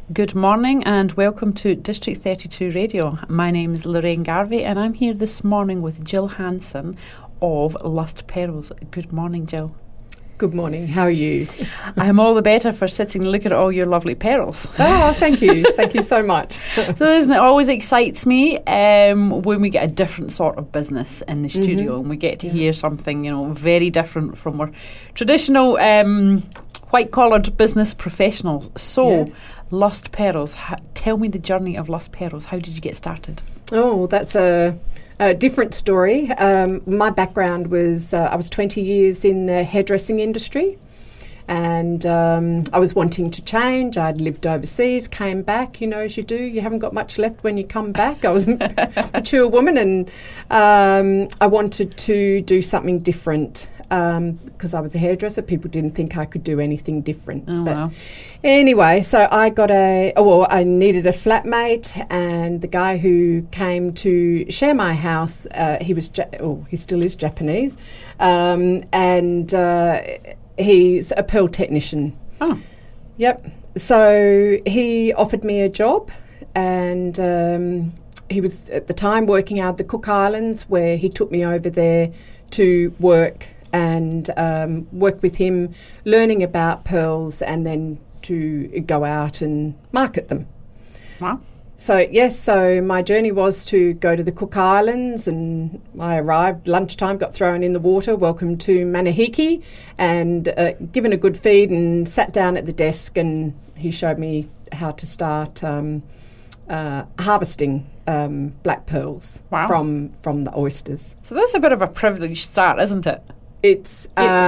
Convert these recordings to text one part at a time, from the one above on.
Good morning and welcome to District 32 Radio. My name is Lorraine Garvey and I'm here this morning with Jill Hanson of Lust Pearls. Good morning, Jill. Good morning. How are you? I'm all the better for sitting and looking at all your lovely pearls. Oh, thank you. Thank you so much. So isn't it always excites me when we get a different sort of business in the studio and we get to hear something, very different from our traditional white-collared business professionals. So, yes. Lust Pearls. Tell me the journey of Lust Pearls. How did you get started? Oh, that's a different story. My background was I was 20 years in the hairdressing industry, and I was wanting to change. I'd lived overseas, came back, as you do. You haven't got much left when you come back. I was a mature woman, and I wanted to do something different. Because I was a hairdresser, people didn't think I could do anything different. Oh, wow. Anyway, so I got I needed a flatmate, and the guy who came to share my house, he still is Japanese, and he's a pearl technician. Oh. Yep. So he offered me a job, and he was at the time working out of the Cook Islands, where he took me over there to work and work with him, learning about pearls and then to go out and market them. Wow. So my journey was to go to the Cook Islands, and I arrived lunchtime, got thrown in the water, welcome to Manahiki, and given a good feed and sat down at the desk, and he showed me how to start harvesting black pearls from the oysters. So that's a bit of a privileged start, isn't it? It's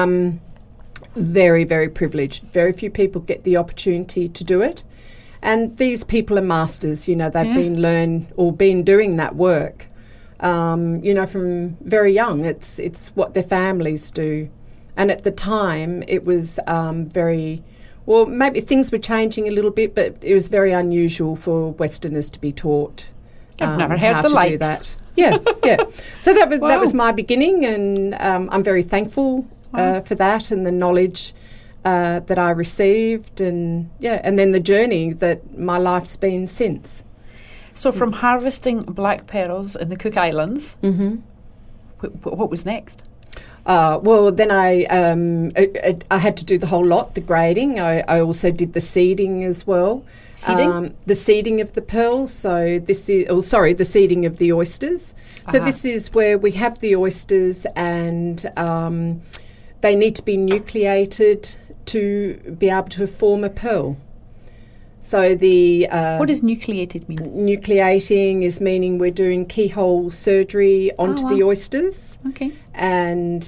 very, very privileged. Very few people get the opportunity to do it. And these people are masters, they've been doing that work, from very young. It's what their families do. And at the time, it was maybe things were changing a little bit, but it was very unusual for Westerners to be taught I've never heard how the to likes. do that. Yeah. So that was my beginning, and I'm very thankful for that and the knowledge that I received, and then the journey that my life's been since. So from harvesting black pearls in the Cook Islands, what was next? Then I had to do the whole lot, the grading. I also did the seeding as well. Seeding? The seeding of the pearls. So the seeding of the oysters. So this is where we have the oysters, and they need to be nucleated to be able to form a pearl. So what does nucleated mean? Nucleating is meaning we're doing keyhole surgery onto the oysters. Okay. And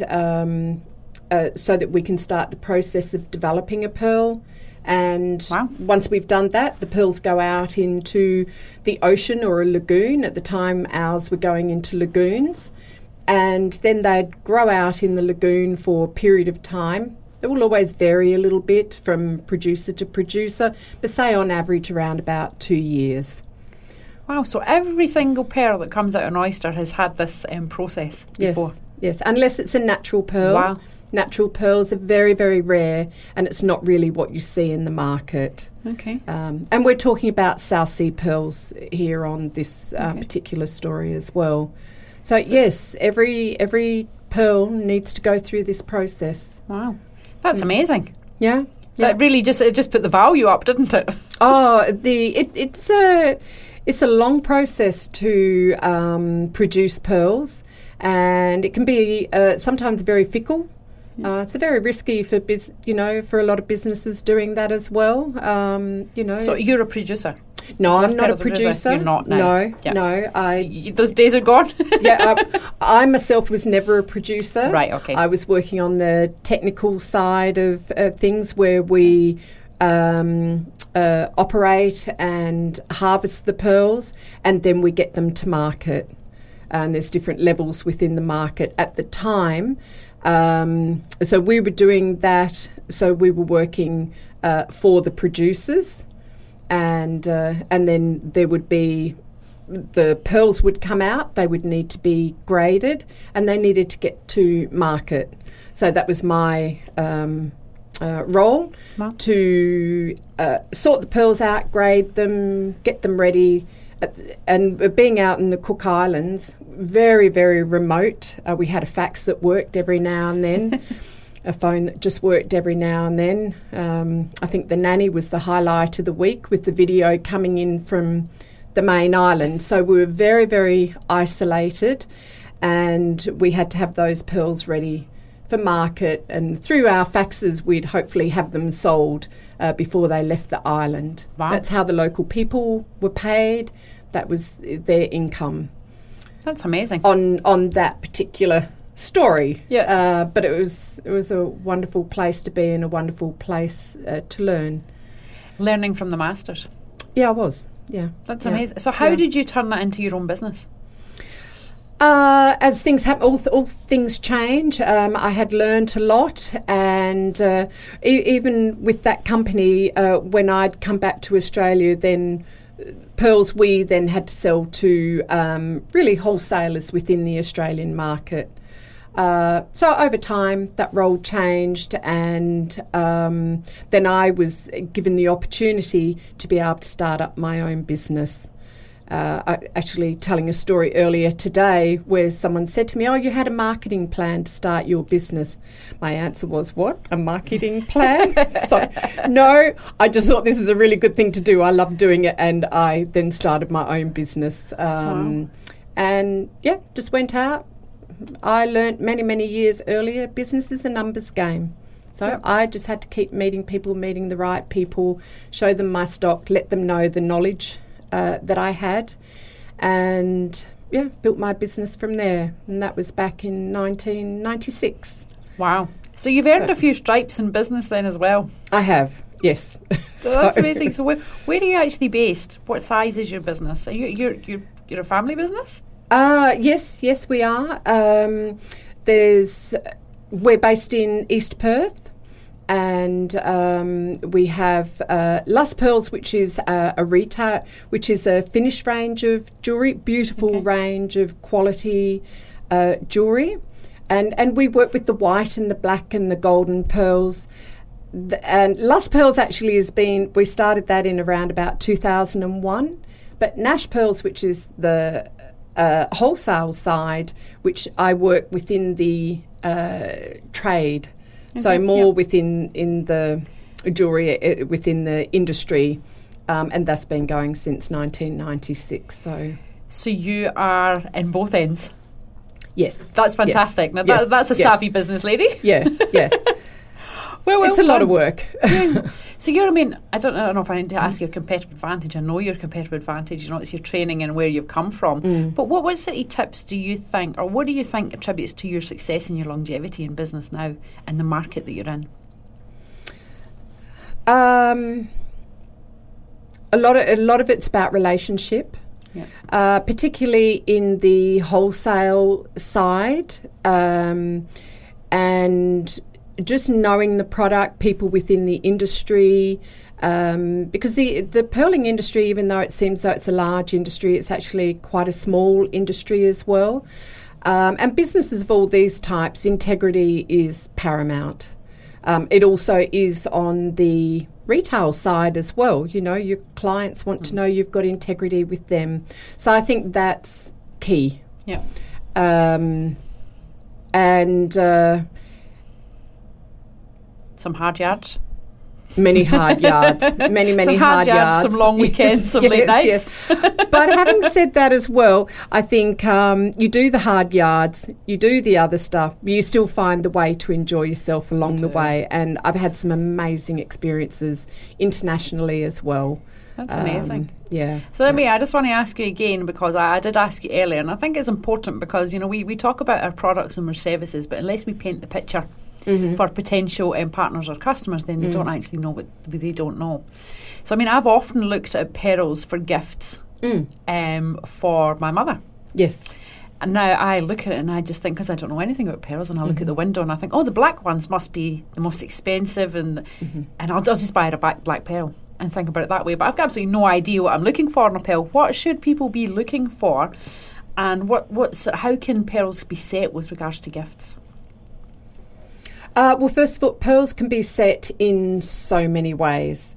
so that we can start the process of developing a pearl. And once we've done that, the pearls go out into the ocean or a lagoon. At the time, ours were going into lagoons. And then they'd grow out in the lagoon for a period of time. It will always vary a little bit from producer to producer, but say on average around about 2 years. Wow, so every single pearl that comes out of an oyster has had this process before? Yes, unless it's a natural pearl. Wow. Natural pearls are very, very rare, and it's not really what you see in the market. Okay. And we're talking about South Sea pearls here on this particular story as well. So yes, every pearl needs to go through this process. Wow. That's amazing. Yeah. That really just put the value up, didn't it? Oh, it's a long process to produce pearls, and it can be sometimes very fickle. It's very risky for for a lot of businesses doing that as well. So you're a producer. No, I'm not a producer. You're not now. No. Those days are gone. I myself was never a producer. Right. Okay. I was working on the technical side of things, where we operate and harvest the pearls, and then we get them to market. And there's different levels within the market at the time. So we were doing that. So we were working for the producers. And then there would be, the pearls would come out, they would need to be graded, and they needed to get to market. So that was my roll to sort the pearls out, grade them, get them ready. And being out in the Cook Islands, very, very remote. We had a fax that worked every now and then, a phone that just worked every now and then. I think the nanny was the highlight of the week with the video coming in from the main island. So we were very, very isolated, and we had to have those pearls ready for market, and through our faxes we'd hopefully have them sold before they left the island. Wow. That's how the local people were paid. That was their income. That's amazing. On that particular story. Yeah. But it was a wonderful place to be and a wonderful place to learn. Learning from the masters. Yeah, I was. Yeah. That's amazing. So how did you turn that into your own business? As things happen, all things change. I had learned a lot, and even with that company, when I'd come back to Australia, then pearls we then had to sell to really wholesalers within the Australian market. So over time, that role changed, and then I was given the opportunity to be able to start up my own business. Actually telling a story earlier today where someone said to me, "Oh, you had a marketing plan to start your business." My answer was, "What? A marketing plan?" So, no, I just thought this is a really good thing to do. I love doing it, and I then started my own business. Wow. And yeah, just went out. I learnt many years earlier, business is a numbers game. So I just had to keep meeting people, meeting the right people, show them my stock, let them know the knowledge that I had, and built my business from there. And that was back in 1996. Wow. So you've earned a few stripes in business then as well. I have, yes. So that's amazing. So where are you actually based? What size is your business? Are you're a family business? Yes, we are. We're based in East Perth. And we have Luss Pearls, which is a retail, which is a finished range of jewellery, beautiful range of quality jewellery, and we work with the white and the black and the golden pearls. And Luss Pearls actually we started that in around about 2001, but Nash Pearls, which is the wholesale side, which I work within the trade. So more within the jewellery, within the industry, and that's been going since 1996. So you are in both ends? Yes. That's fantastic. Yes. Now that's a savvy business lady. Yeah. Well, it's a lot of work. So I don't know if I need to ask you a competitive advantage. I know your competitive advantage, it's your training and where you've come from. But what sort of tips do you think, or what do you think attributes to your success and your longevity in business now and the market that you're in? A lot of it's about relationship. Yeah. Particularly in the wholesale side, and just knowing the product, people within the industry, because the pearling industry, even though it seems like it's a large industry, it's actually quite a small industry as well. And businesses of all these types, integrity is paramount. It also is on the retail side as well. Your clients want to know you've got integrity with them. So I think that's key. Yeah. Some hard yards. Many hard yards. Many some hard yards. Some long weekends, some late nights. Yes. But having said that as well, I think you do the hard yards, you do the other stuff, but you still find the way to enjoy yourself along the way. And I've had some amazing experiences internationally as well. That's amazing. Yeah. So I just want to ask you again, because I did ask you earlier, and I think it's important because, we talk about our products and our services, but unless we paint the picture for potential partners or customers, then they don't actually know what they don't know. So, I've often looked at pearls for gifts for my mother. Yes. And now I look at it and I just think, because I don't know anything about pearls, and I look at the window and I think, the black ones must be the most expensive, and I'll just buy her a black pearl and think about it that way. But I've got absolutely no idea what I'm looking for in a pearl. What should people be looking for, and how can pearls be set with regards to gifts? Well, first of all, pearls can be set in so many ways.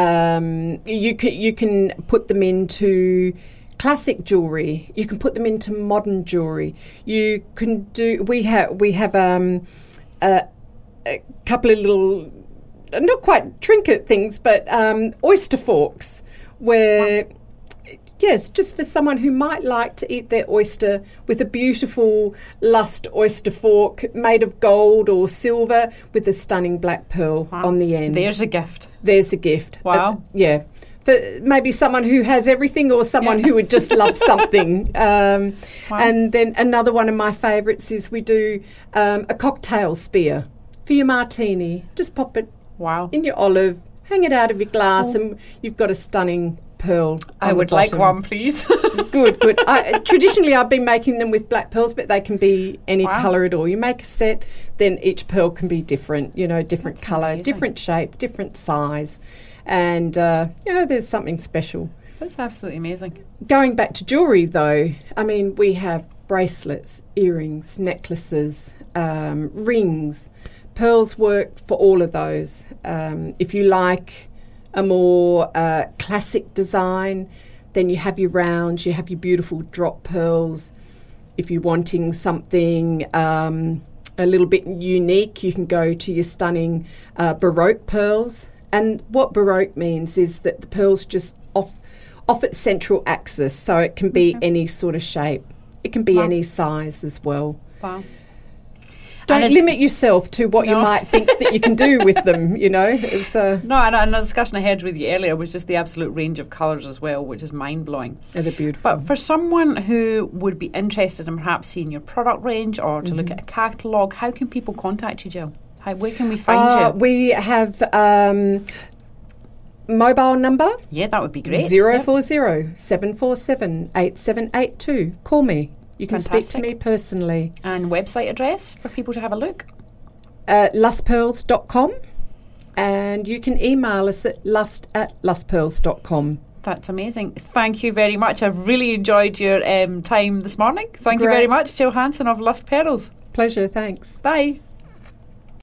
You can put them into classic jewellery. You can put them into modern jewellery. You can do. We have a couple of little, not quite trinket things, but oyster forks where. Wow. Yes, just for someone who might like to eat their oyster with a beautiful lust oyster fork made of gold or silver with a stunning black pearl on the end. There's a gift. There's a gift. Wow. Yeah. For maybe someone who has everything or someone who would just love something. Wow. And then another one of my favourites is we do a cocktail spear for your martini. Just pop it in your olive, hang it out of your glass, and you've got a stunning pearl. I would like one, please. Good. Traditionally, I've been making them with black pearls, but they can be any colour at all. You make a set, then each pearl can be different, different colour, different shape, different size. And, there's something special. That's absolutely amazing. Going back to jewellery, though, I mean, we have bracelets, earrings, necklaces, rings. Pearls work for all of those. If you like a more classic design, then you have your rounds, you have your beautiful drop pearls. If you're wanting something a little bit unique, you can go to your stunning Baroque pearls. And what Baroque means is that the pearl's just off its central axis, so it can be any sort of shape. It can be any size as well. Wow. Don't limit yourself to what you might think that you can do with them, It's, No, and the discussion I had with you earlier was just the absolute range of colours as well, which is mind-blowing. Yeah, they're beautiful. But for someone who would be interested in perhaps seeing your product range or to look at a catalogue, how can people contact you, Jill? Where can we find you? We have mobile number. Yeah, that would be great. 040-747-8782. Call me. You can speak to me personally. And website address for people to have a look? lustpearls.com, and you can email us at lust@lustpearls.com. That's amazing. Thank you very much. I've really enjoyed your time this morning. Thank you very much, Jill Hanson of Lust Pearls. Pleasure, thanks. Bye.